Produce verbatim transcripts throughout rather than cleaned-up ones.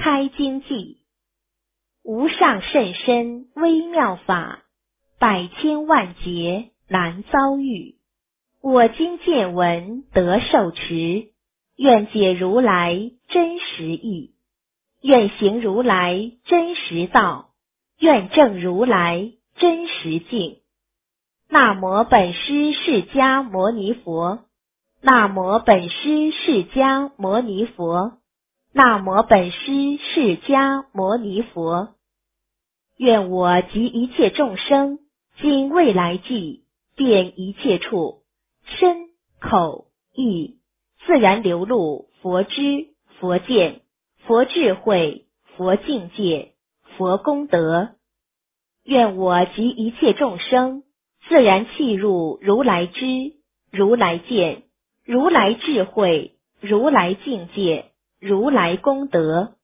开经记。无上甚深微妙法，百千万劫难遭遇。我今见闻得受持，愿解如来真实义，愿行如来真实道，愿证如来真实境。那摩本师释迦牟尼佛，那摩本师释迦牟尼佛，那摩本师释迦牟尼佛。愿我及一切众生，今未来际，遍一切处，身口意，自然流露佛知、佛见、佛智慧、佛境界、佛功德。愿我及一切众生，自然契入如来知、如来见、如来智慧、如来境界、如来功德。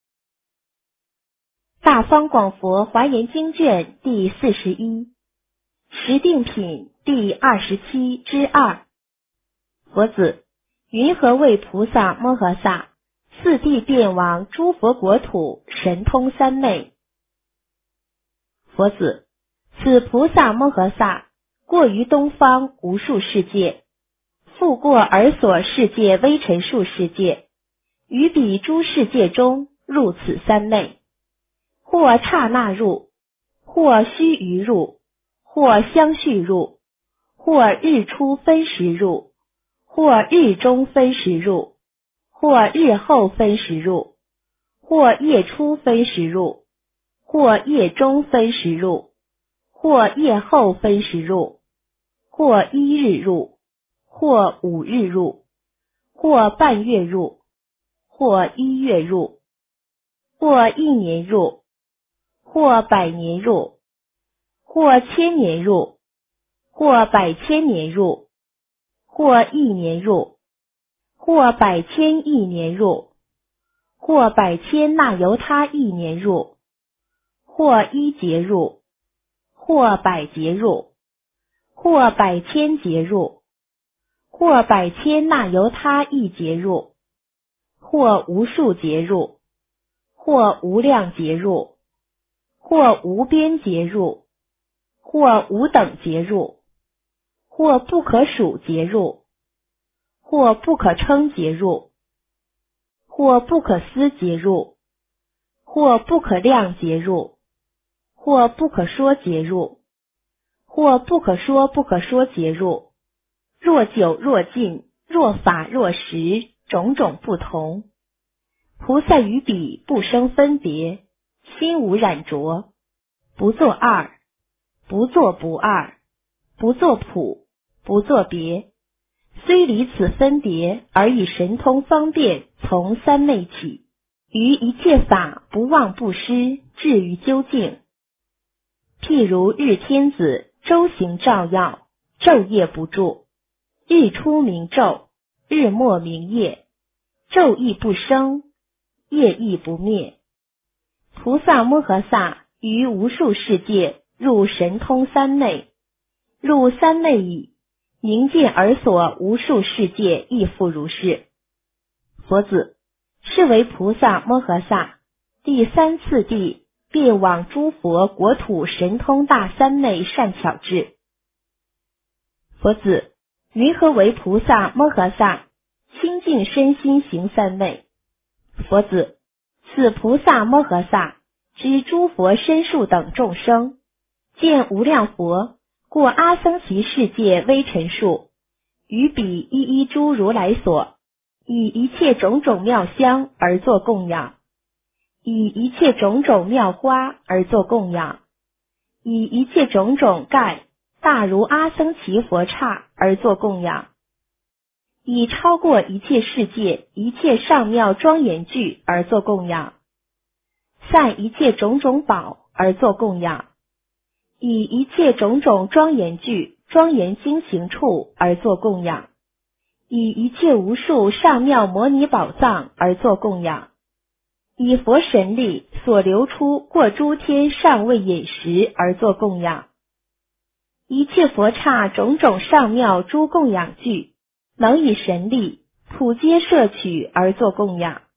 大方广佛华严经卷第四十一，十定品第二十七之二。佛子，云何为菩萨摩诃萨，四地遍往诸佛国土，神通三昧？佛子，此菩萨摩诃萨过于东方无数世界，复过尔所世界微尘数世界，于彼诸世界中入此三昧。或刹那入，或须臾入，或相续入，或日出分时入，或日中分时入，或日后分时入，或夜出分时入，或夜中分时入，或夜后分时入，或一日入，或五日入，或半月入，或一月入，或一年入，或百年入，或千年入，或百千年入，或亿年入，或百千亿年入，或百千那由他亿年入，或一劫入，或百劫入，或百千劫入，或百千那由他亿劫入，或无数劫入，或无量劫入，或无边劫入，或无等劫入，或不可数劫入，或不可称劫入，或不可思劫入，或不可量劫入，或不可说劫入，或不可说不可说劫入，若久若近，若法若实，种种不同。菩萨于彼不生分别，心无染着，不作二，不作不二，不作普，不作别。虽离此分别，而以神通方便从三昧起，于一切法不忘不失，至于究竟。譬如日天子周行照耀，昼夜不住，日出明昼，日没明夜，昼亦不生，夜亦不灭。菩萨摩诃萨于无数世界入神通三昧，入三昧已，明见尔所无数世界亦复如是。佛子，是为菩萨摩诃萨第三次第遍往诸佛国土神通大三昧善巧智。佛子，云何为菩萨摩诃萨清净身心行三昧？佛子，此菩萨摩诃萨知诸佛身数等众生，见无量佛过阿僧祇世界微尘数，于彼一一诸如来所，以一切种种妙香而作供养，以一切种种妙花而作供养，以一切种种盖大如阿僧祇佛刹而作供养，以超过一切世界一切上妙庄严具而作供养，散一切种种宝而作供养，以一切种种庄严具庄严经行处而作供养，以一切无数上妙摩尼宝藏而作供养，以佛神力所流出过诸天上位饮食而作供养，一切佛刹种种上妙诸供养具，能以神力普皆摄取而作供养，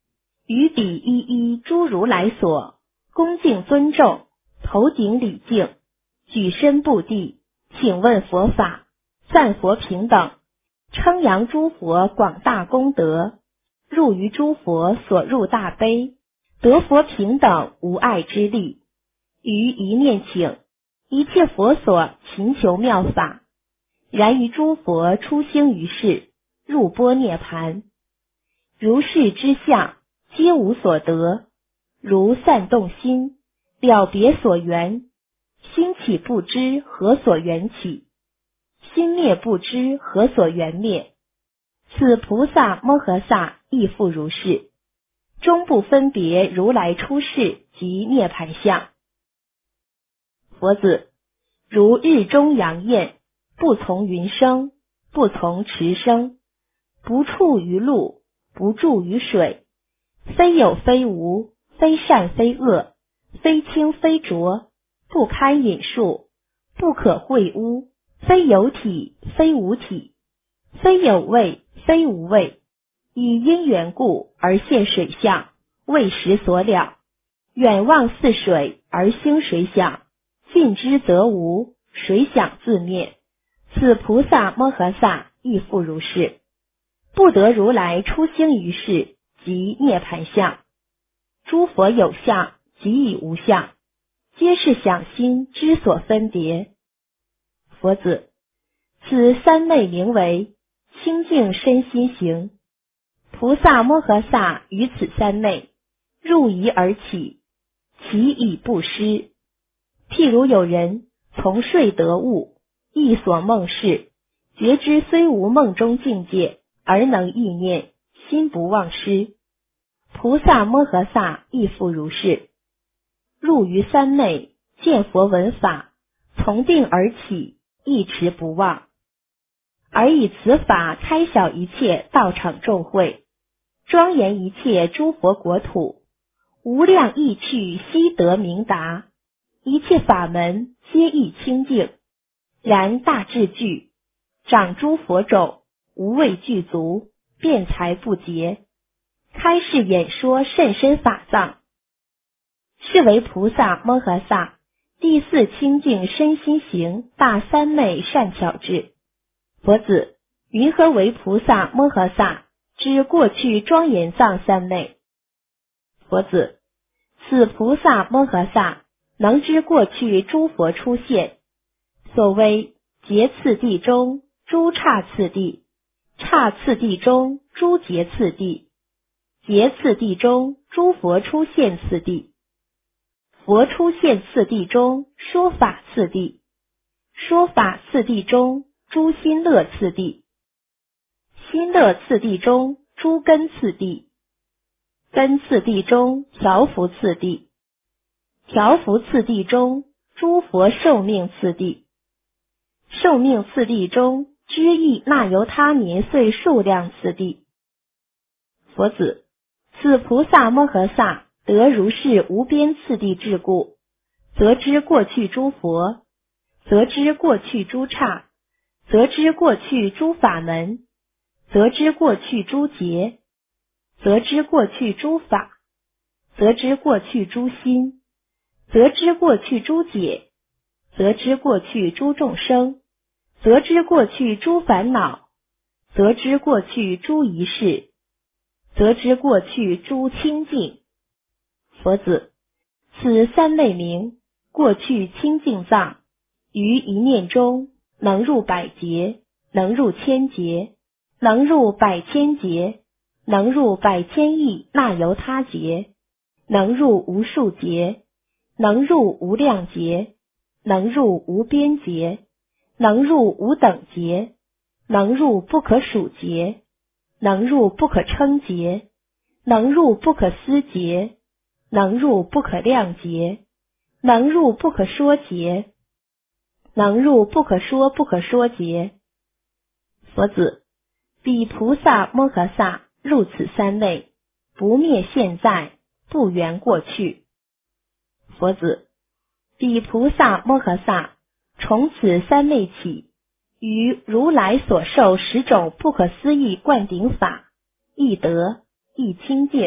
于彼一一诸如来所，恭敬尊重，头顶礼敬，举身布地，请问佛法，赞佛平等，称扬诸佛广大功德，入于诸佛所入大悲，得佛平等无碍之力。于一念请，一切佛所勤求妙法，然于诸佛出兴于世，入般涅盘。如是之相，皆无所得，如散动心，了别所缘，心起不知何所缘起，心灭不知何所缘灭。此菩萨摩诃萨亦复如是，终不分别如来出世及涅盘相。佛子，如日中阳焰，不从云生，不从池生，不触于露，不注于水，非有非无，非善非恶，非清非浊，不堪引述，不可秽污，非有体，非无体，非有味，非无味，以因缘故而现水相，为时所了，远望似水而兴水想，尽之则无，水想自灭。此菩萨摩诃萨亦复如是，不得如来出兴于世及涅盘相。诸佛有相，即以无相，皆是想心之所分别。佛子，此三昧名为清净身心行。菩萨摩诃萨于此三昧，入仪而起，其以不失。譬如有人从睡得悟，忆所梦事，觉知虽无梦中境界，而能忆念，心不忘失。菩萨摩诃萨亦复如是，入于三昧，见佛闻法，从定而起，一持不忘，而以此法开晓一切道场众会，庄严一切诸佛国土，无量意趣悉得明达，一切法门皆亦清净，然大智具，长诸佛种，无畏具足，辩才不竭，开示演说甚深法藏，是为菩萨摩诃萨第四清净身心行大三昧善巧智。佛子，云何为菩萨摩诃萨之过去庄严藏三昧？佛子，此菩萨摩诃萨能知过去诸佛出现，所谓劫次第中诸刹次第，刹次第中诸劫次第，劫次第中诸佛出现次第，佛出现次第中说法次第，说法次第中诸心乐次第，心乐次第中诸根次第，根次第中调伏次第，调伏次第中诸佛寿命次第，寿命次第中知意那由他年岁数量次第。佛子，此菩萨摩诃萨得如是无边次第智故，则知过去诸佛，则知过去诸刹，则知过去诸法门，则知过去诸劫，则知过去诸法，则知过去诸心，则知过去诸解，则知过去诸众生，则知过去诸烦恼，则知过去诸仪式，则知过去诸清净。佛子，此三昧名过去清净藏，于一念中能入百劫，能入千劫，能入百千劫，能入百千亿那由他劫，能入无数劫，能入无量劫，能入无边劫，能入无等劫，能入不可数劫，能入不可称劫，能入不可思劫，能入不可量劫，能入不可说劫，能入不可说不可说劫。佛子，彼菩萨摩诃萨入此三昧，不灭现在，不缘过去。佛子，彼菩萨摩诃萨从此三昧起，于如来所受十种不可思议灌顶法，亦得，亦清净，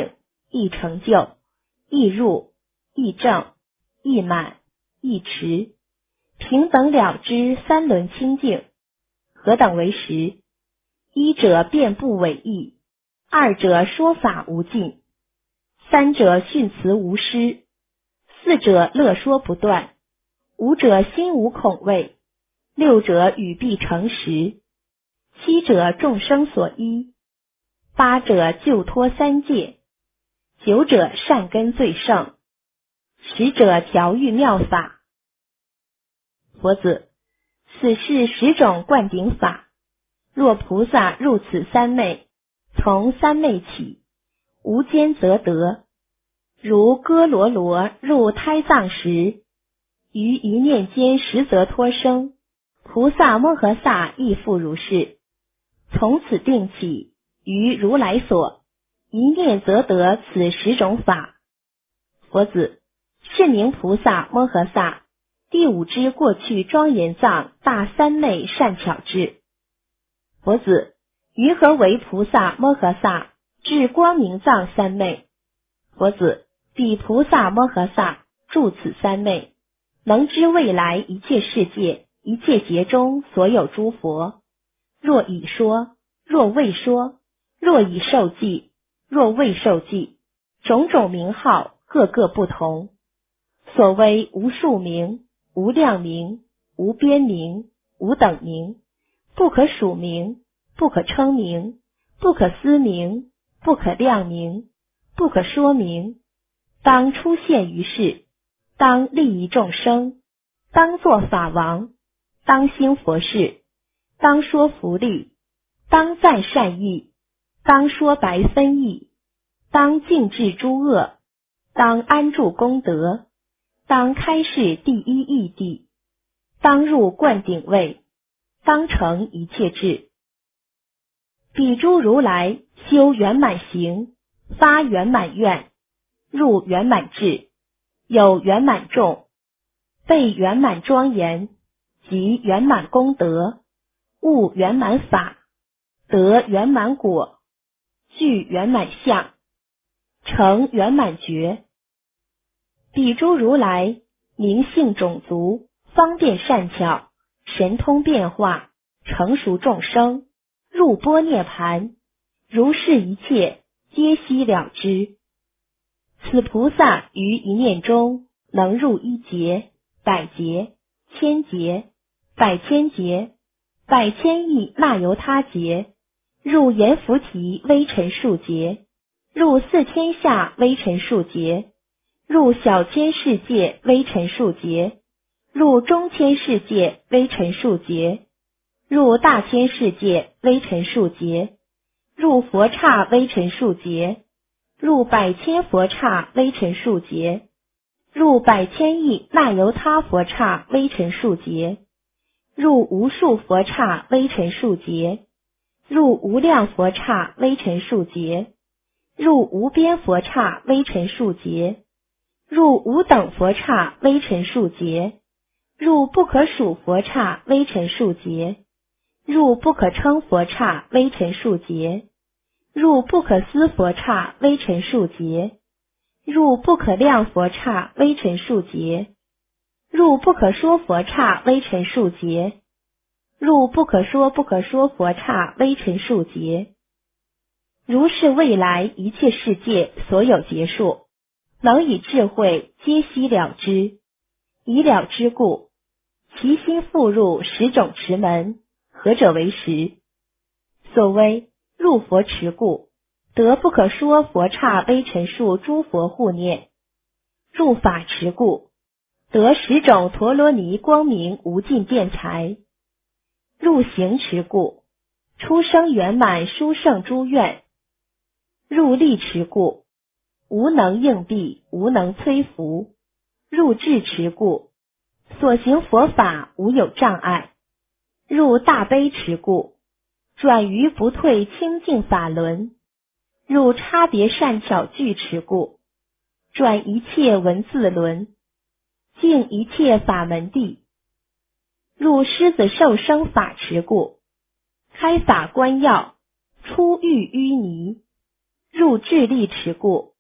易成就，易入，易正，易满，易持，平等了知三轮清净。何等为实？一者辩不违义，二者说法无尽，三者训词无失，四者乐说不断，五者心无恐畏，六者语必诚实，七者众生所依，八者救脱三界，九者善根最盛，十者调御妙法。佛子，此是十种灌顶法，若菩萨入此三昧，从三昧起，无间则得。如哥罗罗入胎藏时，于一念间实则脱生，菩萨摩诃萨亦复如是。从此定起，于如来所，一念则得此十种法。佛子，是名菩萨摩诃萨第五支过去庄严藏大三昧善巧智。佛子，云何为菩萨摩诃萨至光明藏三昧？佛子，彼菩萨摩诃萨住此三昧，能知未来一切世界一切劫中所有诸佛，若已说，若未说，若已受记，若未受记，种种名号各个不同。所谓无数名，无量名，无边名，无等名，不可数名，不可称名，不可思名，不可量名，不可说名，当出现于世，当利益众生，当作法王，当兴佛事，当说福利，当赞善意，当说白分义，当净治诸恶，当安住功德，当开示第一义谛，当入灌顶位，当成一切智。彼诸如来修圆满行，发圆满愿，入圆满智，有圆满众，备圆满庄严，及圆满功德，悟圆满法，得圆满果，具圆满相，成圆满觉。彼诸如来明性种族，方便善巧，神通变化，成熟众生，入般涅盘，如是一切皆悉了知。此菩萨于一念中能入一劫、百劫、千劫、百千劫、百千亿那由他劫，入阎浮提微尘数劫，入四天下微尘数劫，入小千世界微尘数劫，入中千世界微尘数劫，入大千世界微尘数劫，入佛刹微尘数劫，入百千佛刹微尘数劫，入百千亿那由他佛刹微尘数劫，入无数佛刹微尘数劫，入无量佛刹微尘数劫，入无边佛刹微尘数劫，入无等佛刹微尘数劫，入不可数佛刹微尘数劫，入不可称佛刹微尘数劫，入不可思佛刹微尘数劫，入不可量佛刹微尘数劫，入不可说佛刹微尘数劫，入不可说不可说佛刹微尘数劫。如是未来一切世界所有劫数，能以智慧皆悉了知。以了知故，其心复入十种持门，何者为实？所谓入佛持故，得不可说佛刹微尘数诸佛护念；入法持故，得十种陀罗尼光明无尽辩才；入行持故，出生圆满殊胜诸愿；入力持故，无能应避，无能摧伏；入智持故，所行佛法无有障碍；入大悲持故，转于不退清净法轮；入差别善巧具持故，转一切文字轮，净一切法门地；入狮子受生法持故，开法观要，出狱淤泥；入智力持故，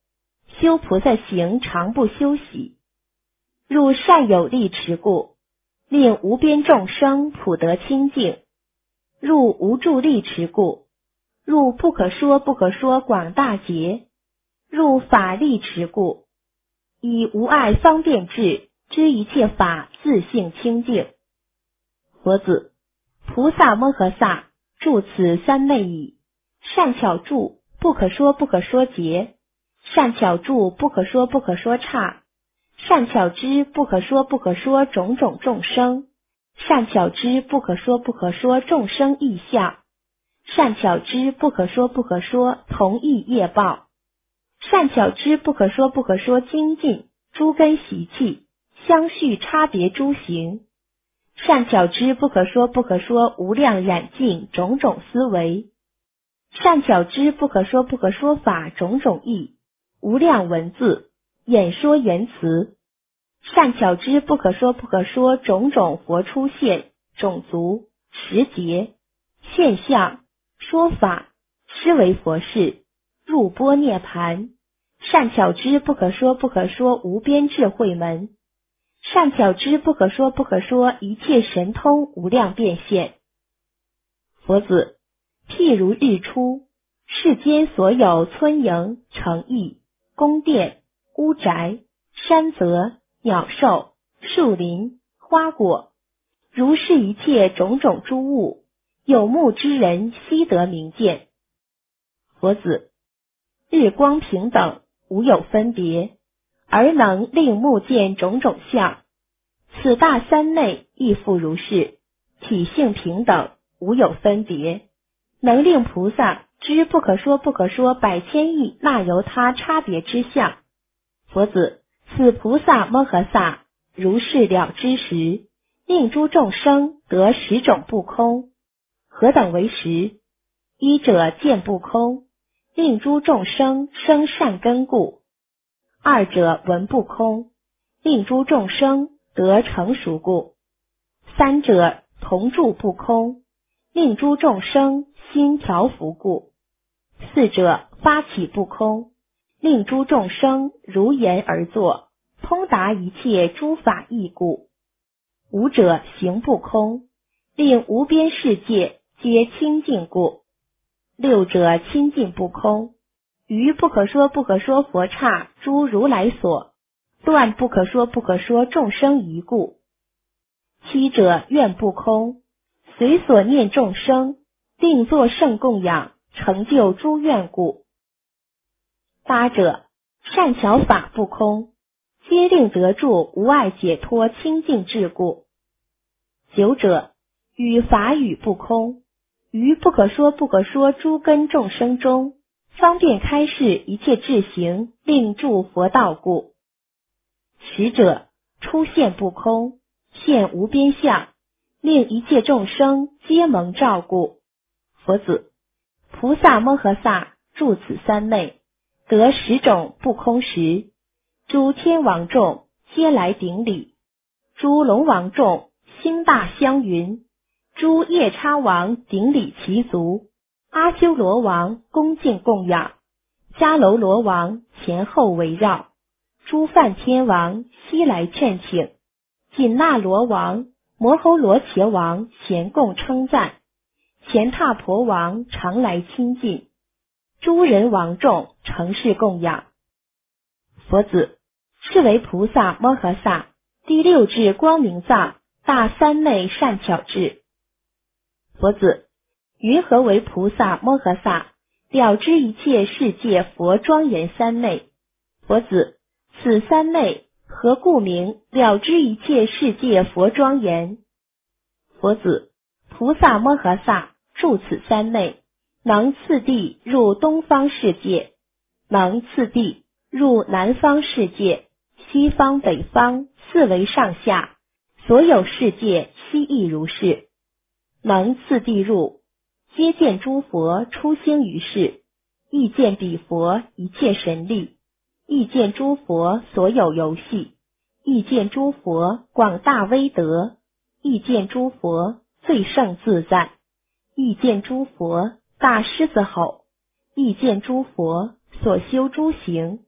修菩萨行常不休息。入善有力持故，令无边众生普得清净。入无助力持故，入不可说不可说广大劫。入法力持故，以无碍方便智，知一切法自性清净。佛子，菩萨摩诃萨住此三昧已，善巧住不可说不可说劫，善巧住不可说不可说刹，善巧知不可说不可说种种众生，善巧知不可说不可说众生异相，善巧知不可说不可说同异业报，善巧知不可说不可说精进诸根习气相续差别诸行，善巧知不可说不可说无量染净种种思维，善巧知不可说不可说法种种义，无量文字演说言辞，善巧知不可说不可说种种佛出现种族时节现象说法施为佛事入般涅盘，善巧知不可说不可说无边智慧门，善巧知不可说不可说一切神通无量变现。佛子，譬如日出，世间所有村营城邑宫殿屋宅山泽鸟兽树林花果，如是一切种种诸物，有目之人悉得明见。佛子，日光平等，无有分别，而能令目见种种相。此大三昧亦复如是，体性平等，无有分别，能令菩萨知不可说不可说百千亿那由他差别之相。佛子，此菩萨摩诃萨如是了知时，令诸众生得十种不空。何等为十？一者见不空，令诸众生生善根故；二者闻不空，令诸众生得成熟故；三者同住不空，令诸众生心调伏故；四者发起不空，令诸众生如言而作，通达一切诸法义故；五者行不空，令无边世界皆清净故；六者亲近不空，于不可说不可说佛刹诸如来所，断不可说不可说众生疑故；七者愿不空，随所念众生，定作圣供养，成就诸愿故；八者善巧法不空，皆令得住无碍解脱清净智故；九者与法语不空，于不可说不可说诸根众生中，方便开示一切智行，令住佛道故；十者出现不空，现无边相，令一切众生皆蒙照故。佛子，菩萨摩诃萨住此三昧，得十种不空时，诸天王众皆来顶礼，诸龙王众心大相云，诸夜叉王顶礼其足，阿修罗王恭敬供养，迦楼罗王前后围绕，诸梵天王悉来劝请，紧那罗王摩吼罗伽王咸共称赞，乾闼婆王常来亲近，诸人王众承事供养。佛子，是为菩萨摩诃萨第六智光明藏大三昧善巧智。佛子，云何为菩萨摩诃萨了知一切世界佛庄严三昧？佛子，此三昧何故名了知一切世界佛庄严？佛子，菩萨摩诃萨住此三昧，能次第入东方世界，能次第入南方世界，西方北方四维上下，所有世界悉亦如是。能次第入，皆见诸佛出兴于世，亦见彼佛一切神力，亦见诸佛所有游戏，亦见诸佛广大威德，亦见诸佛最胜自在，亦见诸佛大狮子吼，亦见诸佛所修诸行，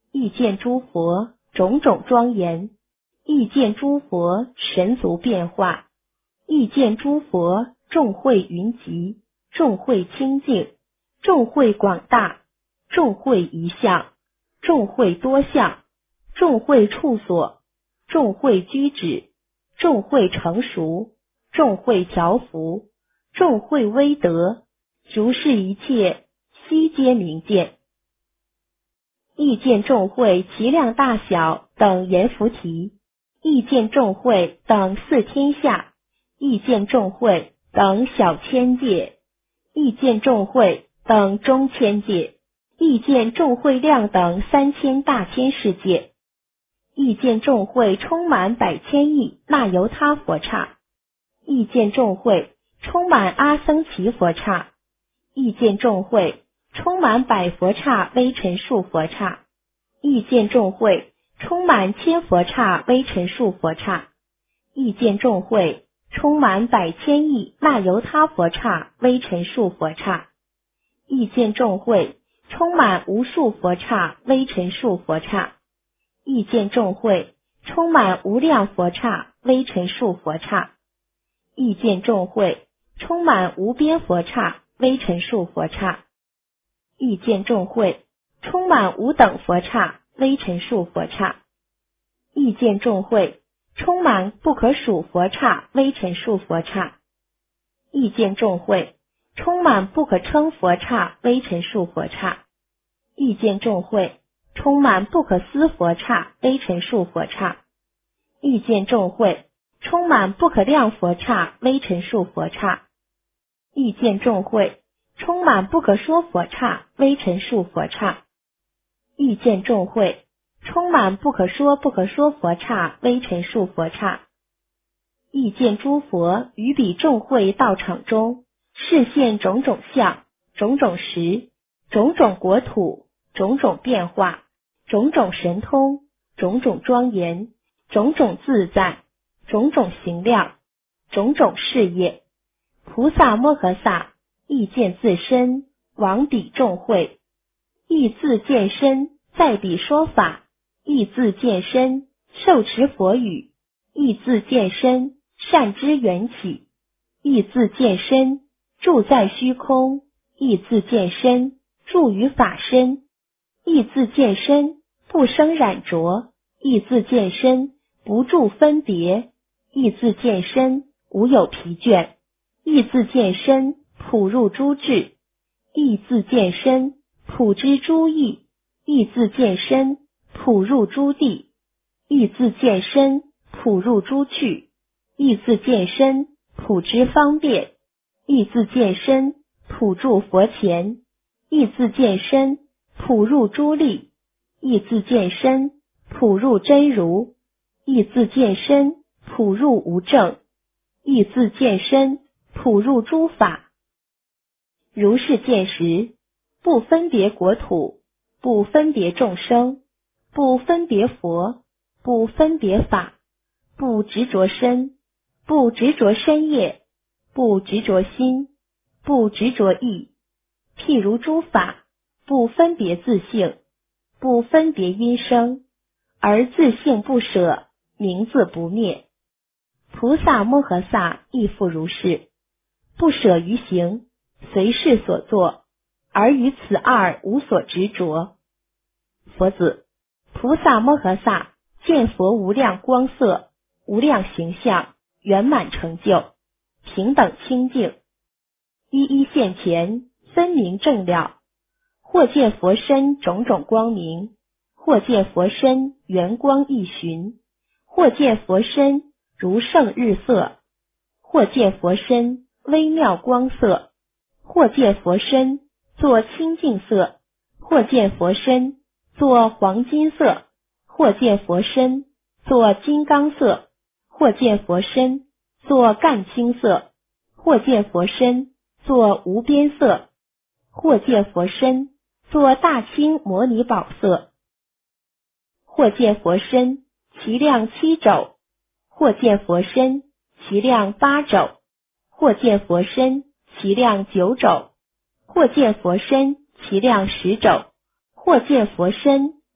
亦见诸佛种种庄严，亦见诸佛神足变化，亦见诸佛众慧云集，众慧清净，众慧广大，众慧一相，众慧多相，众慧处所，众慧居止，众慧成熟，众慧调伏，众慧威德，如是一切，悉皆明见。亦见众慧其量大小等阎浮提，亦见众慧等四天下，亦见众慧等小千界，亦见众慧等中千界，亦见众慧量等三千大千世界，亦见众慧充满百千亿那由他佛刹，亦见众慧充满阿僧祇佛刹，亦见众慧充满百佛刹微尘数佛刹，亦见众慧充满千佛刹微尘数佛刹，亦见众慧充满百千亿那由他佛刹微尘数佛刹，亦见众慧充满无数佛刹微尘数佛刹，亦见众慧充满无量佛刹微尘数佛刹，亦见众慧充满无边佛刹微尘数佛刹，亦见众慧充满无等佛刹微尘数佛刹，亦见众慧充满不可数佛刹微尘数佛刹，亦见众慧充满不可称佛刹微尘数佛刹，亦见众慧充满不可思佛刹微尘数佛刹，亦见众慧充满不可量佛刹微尘数佛刹，亦见众慧充满不可说佛刹微尘数佛刹，亦见众慧充满不可说不可说佛刹微尘数佛刹，亦见诸佛于彼众会道场中示现种种相，种种时，种种国土，种种变化，种种神通，种种庄严，种种自在，种种行量，种种事业。菩萨摩诃萨亦见自身往彼众会，亦自见身在彼说法，亦自见身受持佛语，亦自见身善知缘起，亦自见身住在虚空，亦自见身住于法身，亦自见身不生染着，亦自见身不住分别，亦自见身无有疲倦，亦自见身普入诸智，亦自见身普知诸义，亦自见身普入诸地，亦自见身普入诸趣，亦自见身普知方便，亦自见身普住佛前，亦自见身普入诸力，亦自见身普入真如，亦自见身普入无证，亦自见身普入诸法。如是见时，不分别国土，不分别众生，不分别佛，不分别法，不执着身，不执着身业，不执着心，不执着意。譬如诸法，不分别自性，不分别因生，而自性不舍，名字不灭。菩萨摩诃萨亦复如是，不舍于行，随事所作，而于此二无所执着。佛子，菩萨摩诃萨见佛无量光色，无量形象，圆满成就，平等清净，一一现前，分明正了。或见佛身种种光明，或见佛身圆光一寻，或见佛身如胜日色，或见佛身微妙光色，或见佛身作清净色，或见佛身作黄金色，或见佛身作金刚色，或见佛身作干青色，或见佛身作无边色，或见佛身作大清摩尼宝色，或见佛身其量七肘，或见佛身其量八肘，或见佛身其量九肘，或见佛身其量十肘，或见佛身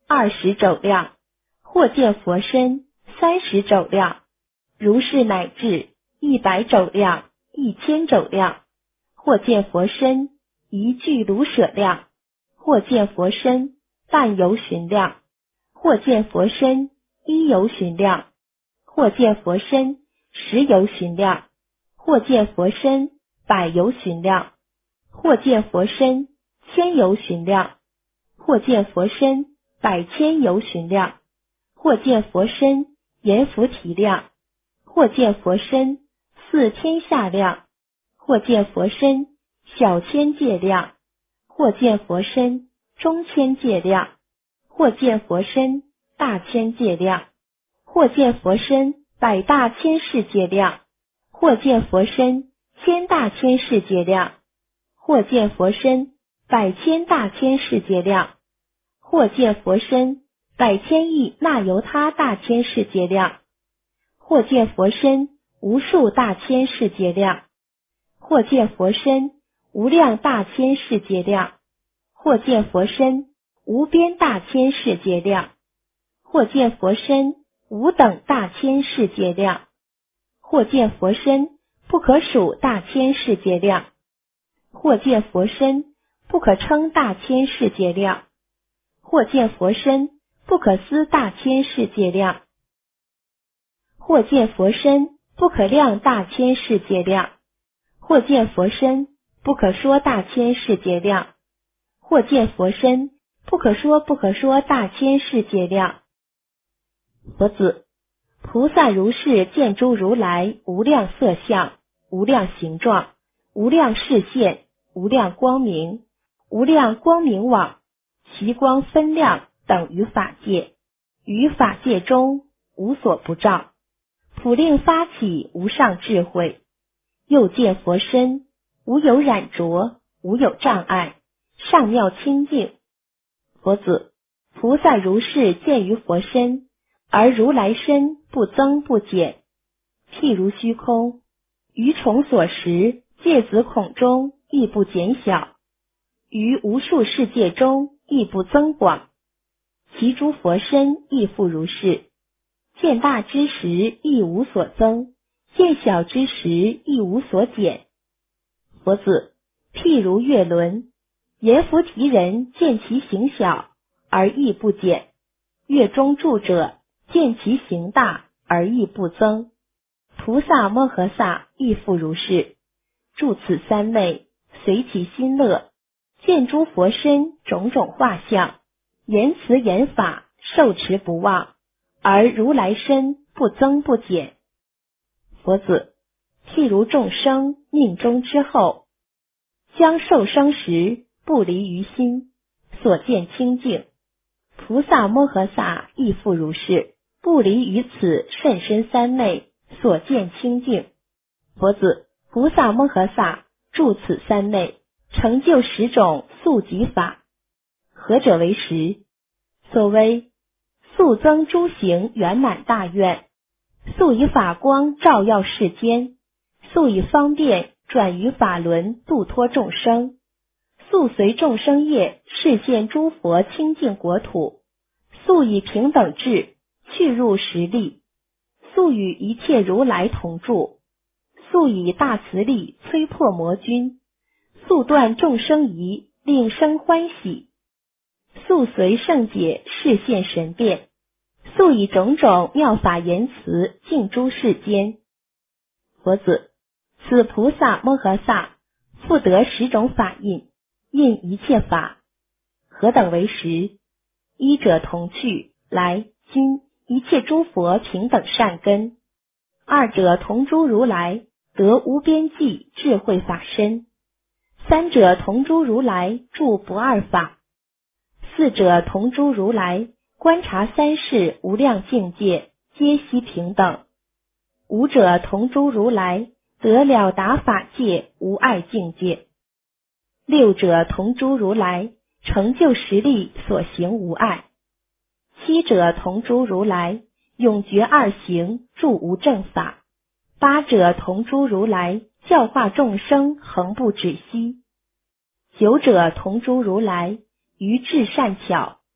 二十肘量，或见佛身三十肘量，如是乃至一百肘量、一千肘量，或见佛身一具卢舍量，或见佛身半由旬量，或见佛身一由旬量，或见佛身十由旬量，或见佛身百由旬量，或见佛身千由旬量，或见佛身百千由旬量，或见佛身阎浮提量，或见佛身四天下量，或见佛身小千界量，或见佛身中千界量，或见佛身大千界量，或见佛身百大千世界量，或见佛身千大千世界量，或见佛身百千大千世界量，或见佛身百千亿那由他大千世界量，或见佛身无数大千世界量，或见佛身无量大千世界量，或见佛身无边大千世界量，或见佛身无等大千世界量，或见佛身不可数大千世界量，或见佛身不可称大千世界量，或见佛身不可思大千世界量，或见佛身不可量大千世界量，或见佛身不可说大千世界量，或见佛身不可说不可说大千世界量。佛子，菩萨如是见诸如来无量色相、无量形状、无量视现、无量光明、无量光明网，其光分量等于法界，于法界中无所不照，普令发起无上智慧。又见佛身无有染着，无有障碍，上妙清净。佛子，菩萨如是见于佛身，而如来身不增不减，譬如虚空，于虫所食芥子孔中亦不减小，于无数世界中亦不增广。其诸佛身亦复如是，见大之时亦无所增，见小之时亦无所减。佛子，譬如月轮，阎浮提人见其形小而亦不减，月中住者见其形大而亦不增。菩萨摩诃萨亦复如是，住此三昧，随其心乐，见诸佛身种种画像，言辞言法，受持不忘，而如来身不增不减。佛子，譬如众生命中之后，将受生时不离于心，所见清净。菩萨摩诃萨亦复如是，不离于此甚深三昧，所见清净。佛子，菩萨摩诃萨住此三昧，成就十种速疾法。何者为十？所谓速增诸行圆满大愿，速以法光照耀世间，速以方便转于法轮度脱众生，速随众生业示现诸佛清净国土，速以平等智去入实力，速与一切如来同住，速以大慈力摧破魔君，速断众生疑令生欢喜，速随圣解示现神变，速以种种妙法言辞尽诸世间。佛子，此菩萨摩诃萨复得十种法印，印一切法。何等为十？一者同去来今一切诸佛平等善根，二者同诸如来得无边际智慧法身，三者同诸如来住不二法，四者同诸如来观察三世无量境界皆悉平等，五者同诸如来得了达法界无碍境界，六者同诸如来成就实力所行无碍，七者同诸如来永绝二行住无正法，八者同诸如来教化众生恒不止息，九者同诸如来于智善巧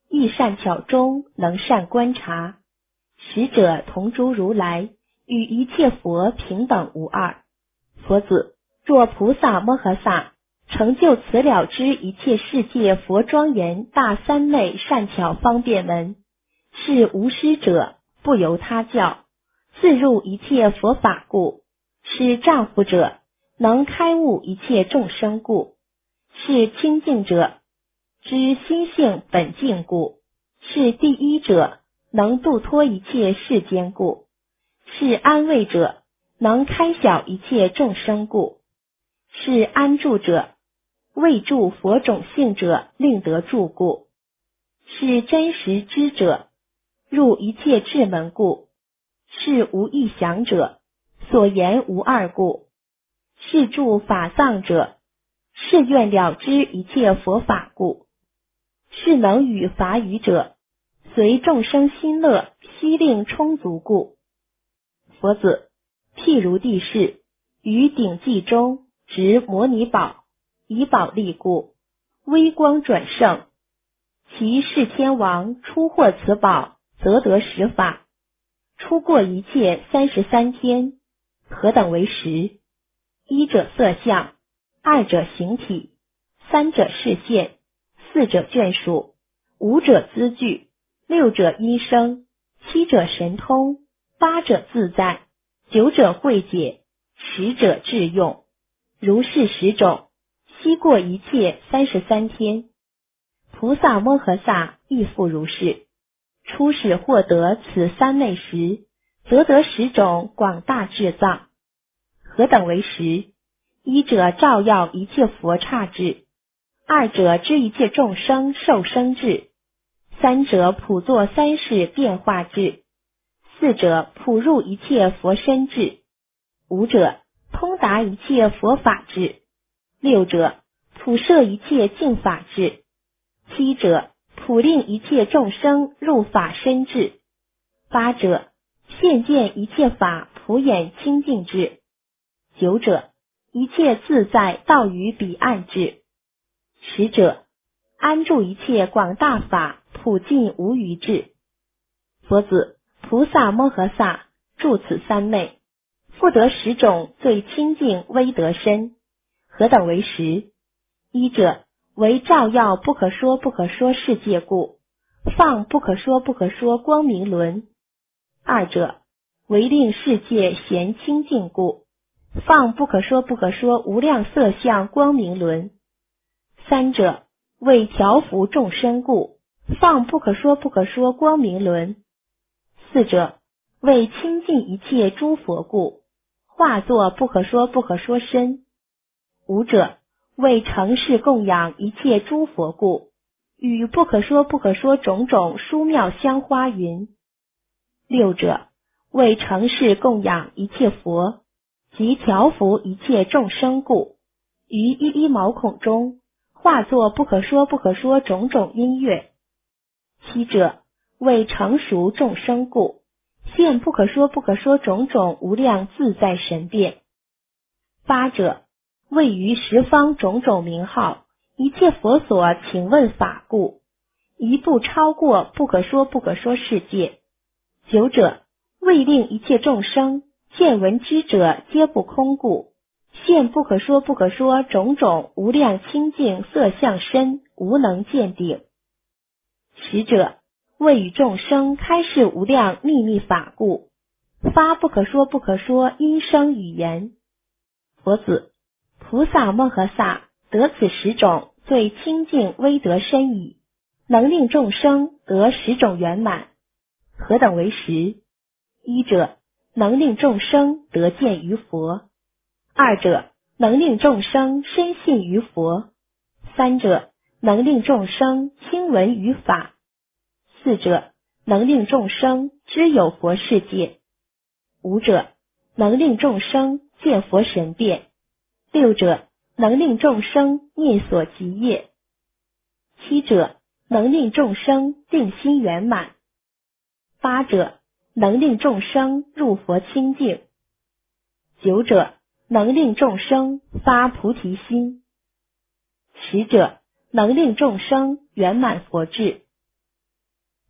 亦善巧中，能善观察。实者同诸如来，与一切佛平等无二。佛子，若菩萨摩诃萨成就此了知一切世界佛庄严大三昧善巧方便门，是无师者，不由他教，自入一切佛法故；是丈夫者，能开悟一切众生故；是清净者，知心性本净故；是第一者，能度脱一切世间故；是安慰者，能开晓一切众生故；是安住者，为助佛种性者令得住故；是真实知者，入一切智门故；是无异想者，所言无二故；是住法藏者，是愿了知一切佛法故；是能与法语者，随众生心乐，悉令充足故。佛子，譬如地势，于顶髻中执摩尼宝，以宝力故，微光转胜。其世天王出获此宝，则得十法，出过一切三十三天。何等为十？一者色相，二者形体，三者示现，四者眷属，五者资具，六者音声，七者神通，八者自在，九者慧解，十者智用。如是十种，悉过一切三十三天。菩萨摩诃萨亦复如是。初始获得此三昧时，则得十种广大智藏。何等为十？一者照耀一切佛刹智，二者知一切众生受生智，三者普作三世变化智，四者普入一切佛身智，五者通达一切佛法智，六者普摄一切净法智，七者普令一切众生入法身智，八者现见一切法普演清净智，九者一切自在道于彼岸智，十者安住一切广大法普尽无余智。佛子，菩萨摩诃萨住此三昧，复得十种最清净威德身。何等为十？一者为照耀不可说不可说世界故，放不可说不可说光明轮；二者为令世界咸清净故，放不可说不可说无量色相光明轮；三者为调伏众生故，放不可说不可说光明轮；四者为清净一切诸佛故，化作不可说不可说身；五者为承事供养一切诸佛故，与不可说不可说种种殊妙香花云；六者为承事供养一切佛，及调伏一切众生故，于一一毛孔中化作不可说不可说种种音乐；七者为成熟众生故，现不可说不可说种种无量自在神变；八者位于十方种种名号，一切佛所请问法故，一步超过不可说不可说世界；九者为令一切众生见闻知者皆不空故，现不可说不可说种种无量清净色相身，无能见顶；十者为与众生开示无量秘密法故，发不可说不可说音声语言。佛子，菩萨摩诃萨得此十种最清净威德身矣，能令众生得十种圆满。何等为十？一者能令众生得见于佛；二者能令众生深信于佛；三者能令众生听闻于法；四者能令众生知有佛世界；五者能令众生见佛神变；六者能令众生念所及业；七者能令众生定心圆满；八者能令众生入佛清净；九者能令众生发菩提心；十者能令众生圆满佛智；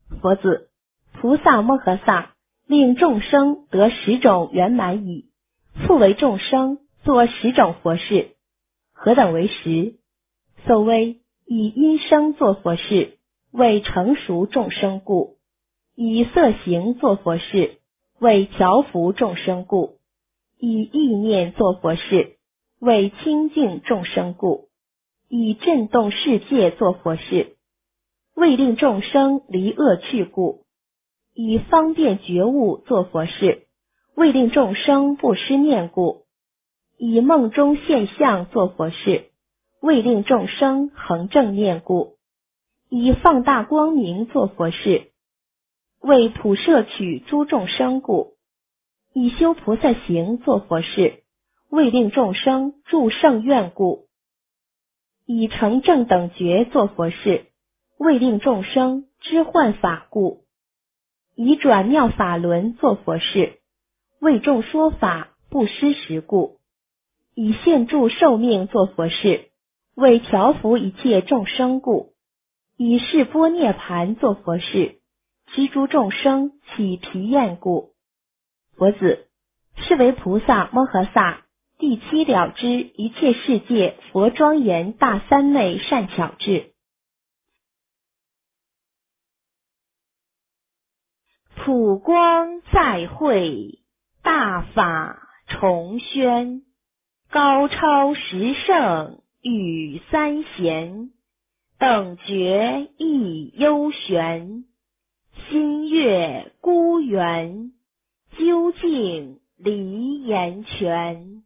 佛子，菩萨摩诃萨令众生得十种圆满已，复为众生作十种佛事。何等为十？所谓以音声作佛事，为成熟众生故；以色行作佛事，为调伏众生故；以意念作佛事，为清净众生故；以震动世界作佛事，为令众生离恶趣故；以方便觉悟作佛事，为令众生不失念故；以梦中现象作佛事，为令众生恒正念故；以放大光明作佛事，为普摄取诸众生故；以修菩萨行作佛事，为令众生住圣愿故；以成正等觉作佛事，为令众生知幻法故；以转妙法轮作佛事，为众说法不失时故；以现住寿命作佛事，为调伏一切众生故；以示波涅盘作佛事，知诸众生起疲厌故。佛子，是为菩萨摩诃萨第七了知一切世界佛庄严大三昧善巧智。普光再会，大法重宣，高超十圣与三贤，等觉亦幽玄，心悦孤圆，究竟离言全。